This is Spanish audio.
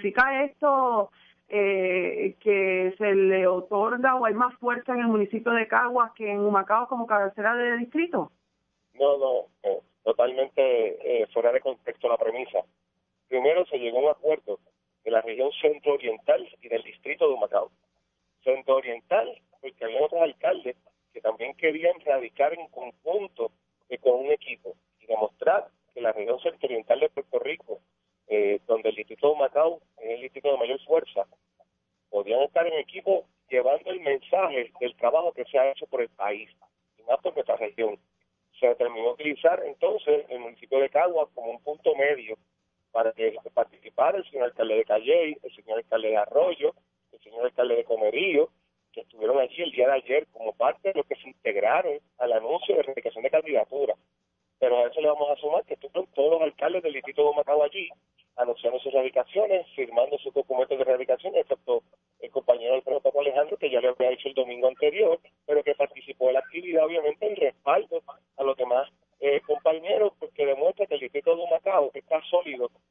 ¿Significa esto que se le otorga o hay más fuerza en el municipio de Caguas que en Humacao como cabecera de distrito? No, totalmente fuera de contexto la premisa. Primero se llegó a un acuerdo de la región centro-oriental y del distrito de Humacao. Centro-oriental, porque había otros alcaldes que también querían radicar en conjunto con un equipo y demostrar que la región centro-oriental de Puerto Rico, donde el distrito de Humacao es el distrito de mayor fuerza, podían estar en equipo llevando el mensaje del trabajo que se ha hecho por el país y más por nuestra región. Se determinó utilizar entonces el municipio de Caguas como un punto medio para que participara el señor alcalde de Calley, el señor alcalde de Arroyo, el señor alcalde de Comerío, que estuvieron allí el día de ayer como parte de los que se integraron al anuncio de erradicación de candidatura. Pero a eso le vamos a sumar que estuvieron todos los alcaldes del distrito de Humacao allí, anunciando sus erradicaciones, firmando sus documentos de erradicación, excepto el compañero del protocolo Alejandro, que ya lo había hecho el domingo anterior, pero que participó en la actividad, obviamente, en respaldo a los demás compañeros, porque demuestra que el distrito de Humacao está sólido